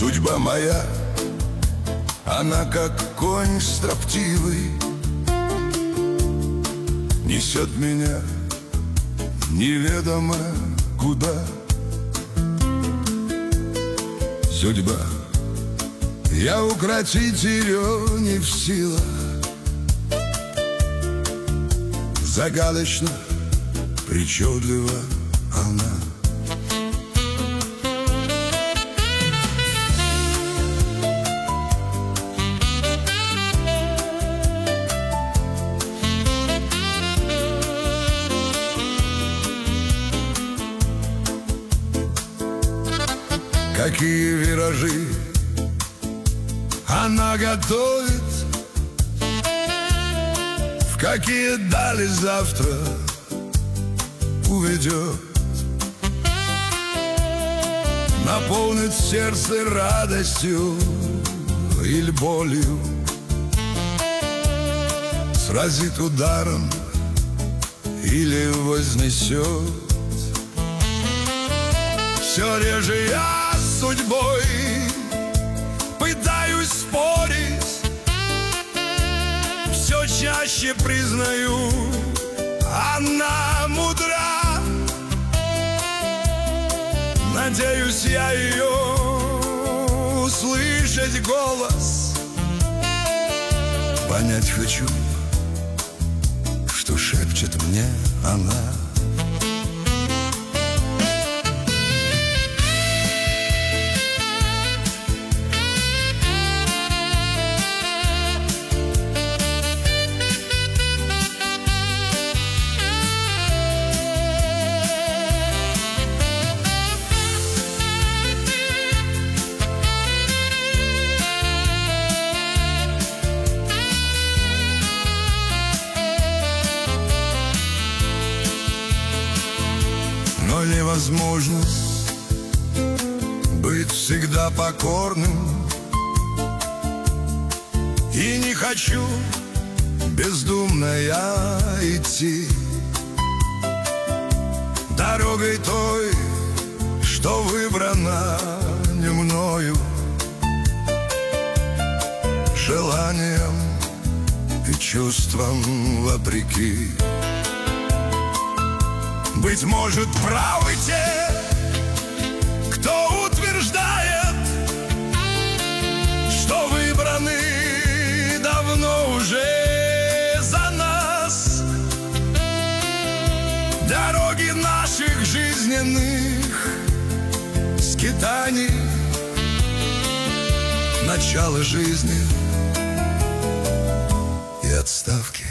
Судьба моя, она как конь строптивый, несет меня неведомо куда. Судьба, я укротить ее не в силах. Загадочно, причудлива она. Какие виражи она готовит, в какие дали завтра уведет. Наполнит сердце радостью или болью, сразит ударом или вознесет. Все реже я с судьбой пытаюсь спорить, все чаще признаю, она мудра. Надеюсь я ее услышать голос, понять хочу, что шепчет мне она. Но невозможно быть всегда покорным, и не хочу бездумно я идти дорогой той, что выбрана не мною, желанием и чувством вопреки. Быть может, правы те, кто утверждает, что выбраны давно уже за нас дороги наших жизненных скитаний, начало жизни и отставки.